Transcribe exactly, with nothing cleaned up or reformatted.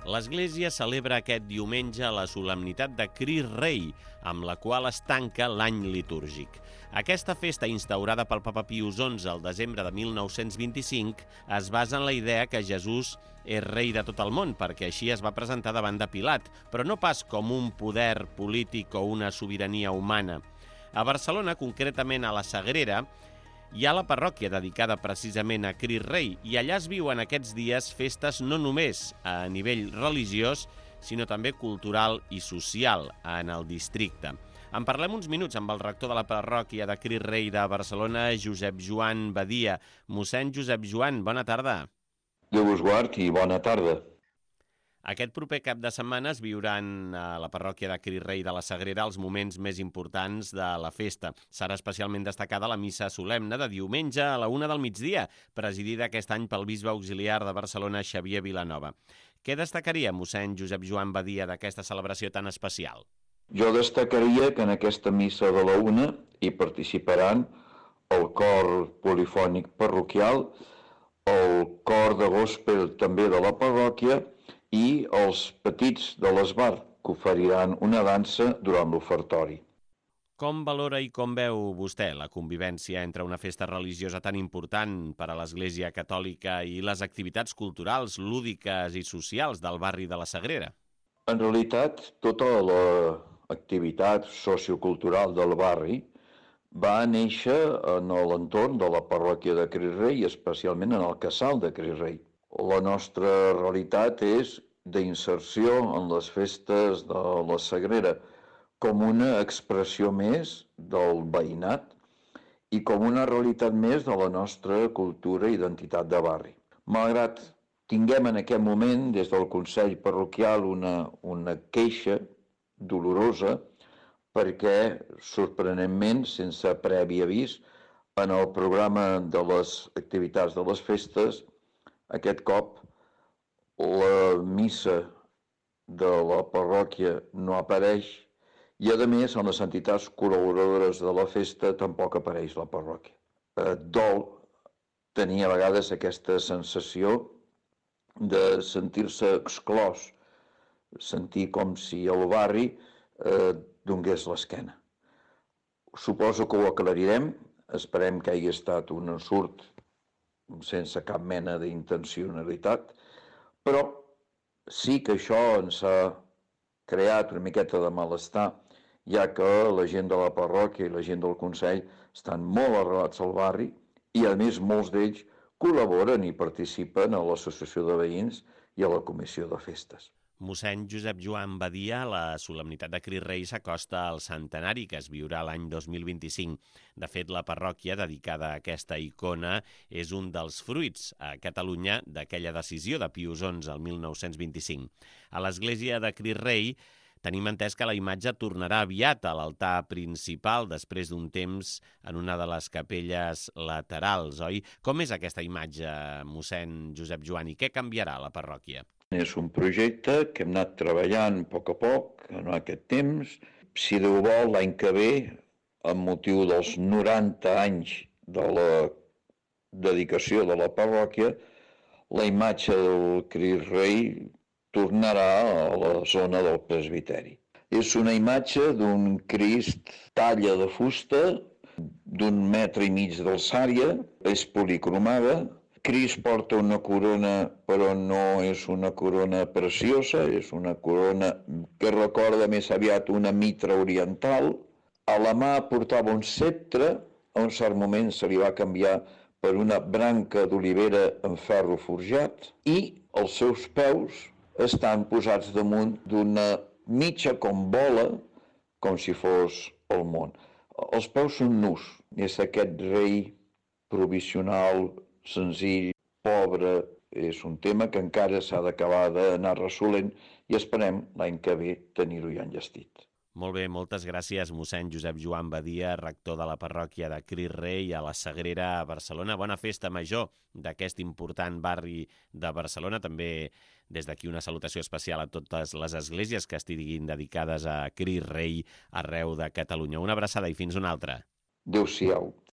L'Església celebra aquest diumenge la solemnitat de Crist Rei, amb la qual es tanca l'any litúrgic. Aquesta festa, instaurada pel papa Pius onze al desembre de mil nou-cents vint-i-cinc, es basa en la idea que Jesús és rei de tot el món, perquè així es va presentar davant de Pilat, però no pas com un poder polític o una sobirania humana. A Barcelona, concretament a la Sagrera, hi ha la parròquia dedicada precisament a Crist Rei i allà es viuen aquests dies festes no només a nivell religiós, sinó també cultural i social en el districte. En parlem uns minuts amb el rector de la parròquia de Crist Rei de Barcelona, Josep Joan Badia. Mossèn Josep Joan, bona tarda. Déu us guard i bona tarda. Aquest proper cap de setmana es viuran a la parròquia de Crist Rei de la Sagrera els moments més importants de la festa. Serà especialment destacada la missa solemne de diumenge a la una del migdia, presidida aquest any pel bisbe auxiliar de Barcelona, Xavier Vilanova. Què destacaria, mossèn Josep Joan Badia, d'aquesta celebració tan especial? Jo destacaria que en aquesta missa de la una hi participaran el cor polifònic parroquial, el cor de gospel també de la parròquia i els petits de l'esbar, que oferiran una dansa durant l'ofertori. Com valora i com veu vostè la convivència entre una festa religiosa tan important per a l'Església Catòlica i les activitats culturals, lúdiques i socials del barri de la Sagrera? En realitat, tota l'activitat sociocultural del barri va néixer en l'entorn de la parròquia de Crist Rei, especialment en el casal de Crist Rei. La nostra realitat és d'inserció en les festes de la Sagrera com una expressió més del veïnat i com una realitat més de la nostra cultura i identitat de barri. Malgrat tinguem en aquest moment des del Consell Parroquial una, una queixa dolorosa perquè, sorprenentment, sense previ avís, en el programa de les activitats de les festes, aquest cop la missa de la parròquia no apareix i, a més, en les entitats col·laboradores de la festa tampoc apareix la parròquia. Eh, dol tenir a vegades aquesta sensació de sentir-se exclòs, sentir com si el barri eh, donés l'esquena. Suposo que ho aclarirem, esperem que hagi estat un ensurt sense cap mena d'intencionalitat, però sí que això ens ha creat una miqueta de malestar, ja que la gent de la parròquia i la gent del Consell estan molt arrelats al barri i, a més, molts d'ells col·laboren i participen a l'associació de veïns i a la comissió de festes. Mossèn Josep Joan Badia, la solemnitat de Crist Rei s'acosta al centenari que es viurà l'any dos mil vint-i-cinc. De fet, la parròquia dedicada a aquesta icona és un dels fruits a Catalunya d'aquella decisió de Pius onze al mil nou-cents vint-i-cinc. A l'església de Crist Rei tenim entès que la imatge tornarà aviat a l'altar principal després d'un temps en una de les capelles laterals, oi? Com és aquesta imatge, mossèn Josep Joan, i què canviarà a la parròquia? És un projecte que hem anat treballant a poc a poc en aquest temps. Si Déu vol, l'any que ve, amb motiu dels noranta anys de la dedicació de la parròquia, la imatge del Crist Rei tornarà a la zona del presbiteri. És una imatge d'un Crist talla de fusta, d'un metre i mig d'alçària, és policromada. Crist porta una corona, però no és una corona preciosa, és una corona que recorda més aviat una mitra oriental. A la mà portava un ceptre, a un cert moment se li va canviar per una branca d'olivera en ferro forjat i els seus peus estan posats damunt d'una mitja com bola, com si fos el món. Els peus són nus, és aquest rei provisional, senzill, pobre, és un tema que encara s'ha d'acabar d'anar resolent i esperem l'any que ve tenir-ho ja enllestit. Molt bé, moltes gràcies, mossèn Josep Joan Badia, rector de la parròquia de Crist Rei a la Sagrera a Barcelona. Bona festa major d'aquest important barri de Barcelona. També des d'aquí una salutació especial a totes les esglésies que estiguin dedicades a Crist Rei arreu de Catalunya. Una abraçada i fins una altra. Adéu-siau.